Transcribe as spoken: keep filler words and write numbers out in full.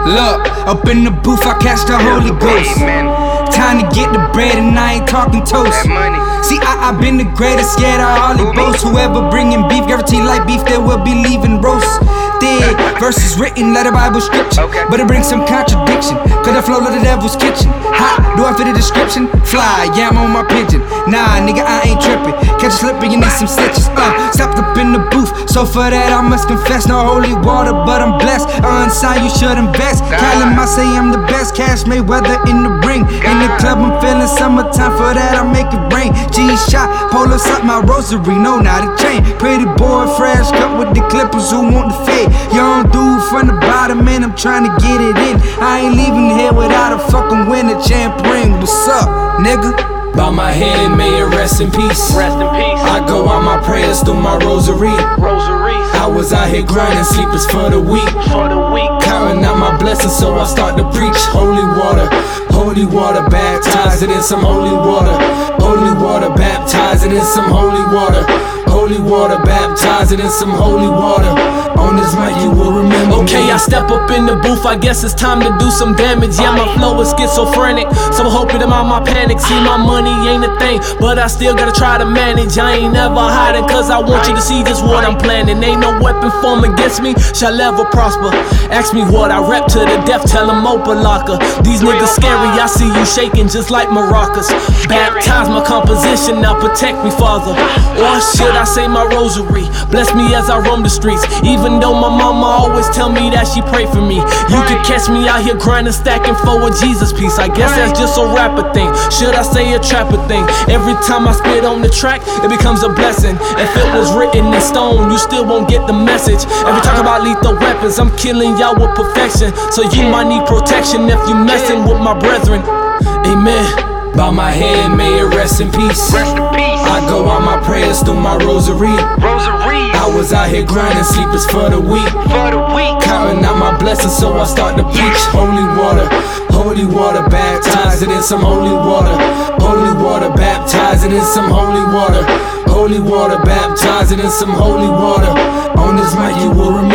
Look, up in the booth, I catch the Holy Ghost. Time to get the bread and I ain't talking toast. See, I, I been the greatest, yeah, the Holy Ghost. Whoever bringing beef, guarantee like beef, they will be leaving roast. Dead, verses written, let the Bible scripture. But it brings some contradiction, cause the flow of the devil's kitchen. Hot, do I fit the description? Fly, yeah, I'm on my pigeon. Nah, nigga, I ain't tripping. Catch a slipper, you need some stitches. Uh, stepped up in the booth, so for that I must confess. No holy water, but I'm blessed. Unsigned, you should invest. Kylan, I say I'm the best. Cash Mayweather in the ring. In the club, I'm feeling summertime. For that, I make it rain. G-shot, polos up my rosary. No, not a chain. Pretty boy, fresh cut with the clippers who want the fade. Young dude from the bottom, man, I'm trying to get it in. I ain't leaving here without a fucking winner champ ring. What's up, nigga? Bow my head, may it rest in peace. Rest in peace. I go out my prayers through my rosary. Rosary. I was out here grinding, sleepers for the week. For the week. Counting out my blessings, so I start to preach. Holy water, holy water, baptize it in some holy water. Holy water, baptize it in some holy water. Holy water, baptize it in some holy water. On this mic you will remember Okay, me. I step up in the booth, I guess it's time to do some damage. Yeah, my flow is schizophrenic, so hoping I'm out my panic. See, my money ain't a thing, but I still gotta try to manage. I ain't never hiding, cause I want you to see just what I'm planning. Ain't no weapon formed against me shall ever prosper. Ask me what I rep to the death, tell them open locker. These niggas scary, I see you shaking just like maracas. Baptize my composition, now protect me, Father. Or should I say my rosary? Bless me as I roam the streets. Even though my mama always tell me that she pray for me. You could catch me out here grinding, stacking for a Jesus piece. I guess that's just a rapper thing. Should I say a trapper thing? Every time I spit on the track, it becomes a blessing. If it was written in stone, you still won't get the message. Every talk about lethal weapons, I'm killing y'all with perfection. So you might need protection if you messing with my brethren. Amen. Bow my head, may it rest in peace. Rest in peace. I go out my prayers through my rosary. Rosary. I was out here grinding, sleepers for the week. For the week. Counting out my blessings, so I start to preach. Holy water, holy water, baptize it in some holy water. Holy water, baptize it in some holy water. Holy water, baptize it in some holy water. On this mic you will remember